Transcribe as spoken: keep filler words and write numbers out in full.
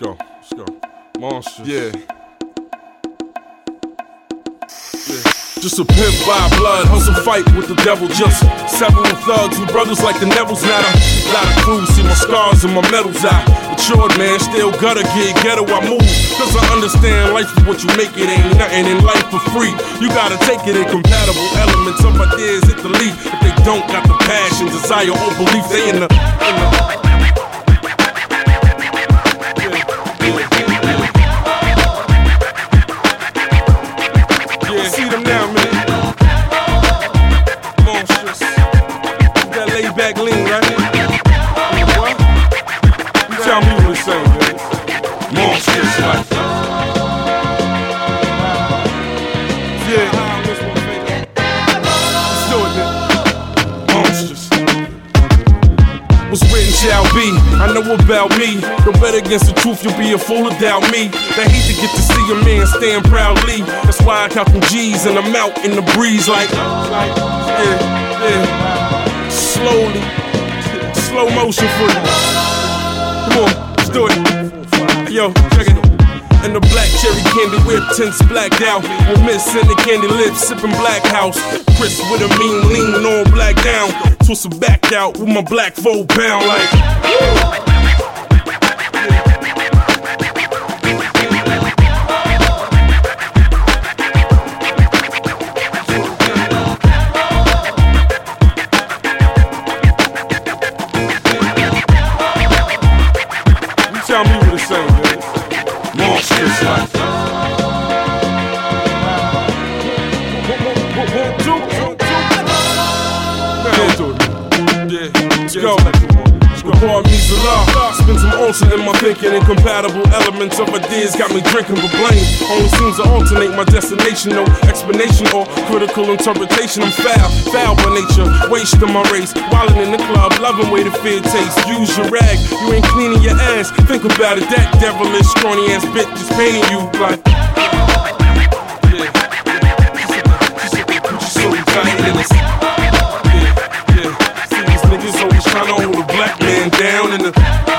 go, let's go. Monsters. Yeah. Yeah. Just a pimp by blood, hustle fight with the devil. Just several thugs and brothers like the Nevilles. Not a lot of crews, see my scars and my medals out. Matured man, still gutter get ghetto, I move. Cause I understand life is what you make it. Ain't nothing in life for free. You gotta take it in compatible elements of ideas hit the leaf. If they don't got the passion, desire, or belief, they in the, in the see them now, man. Monstrous. That laid back lean, right? What? You tell me what it's saying, man. Monstrous, like. Yeah. Let's do it, then. Monstrous. What's written shall be. I know about me. Don't bet against the truth, you'll be a fool to doubt me. They hate to get to see a man stand proudly. That's why I count them G's and I'm out in the breeze like, like yeah, yeah. Slowly, slow motion for you. Come on, let's do it. Yo, check it. And the black cherry candy whip, tints blacked out. With Miss in the candy lips, sipping Black House. Chris with a mean lean, all black down. Twisted back out with my black fold bound like. Tell me what it's saying, man. Monstrous like. One, two, two, two. Man, do it. Yeah, let's go. Let's go. Pour me Salah. Spend some ocean in my thinking. Incompatible elements of ideas got me drinking for blame. Only seems to alternate my destination. No explanation or critical interpretation. I'm foul, foul by nature. Wasting my race. Wildin' in the club, loving way the fear tastes. Use your rag, you ain't cleaning your ass. Think about it, that devilish, scrawny ass bitch is painting you like. Yeah, she said they put you so tight in this. Yeah, yeah. See these niggas always trying to hold a black man down in the.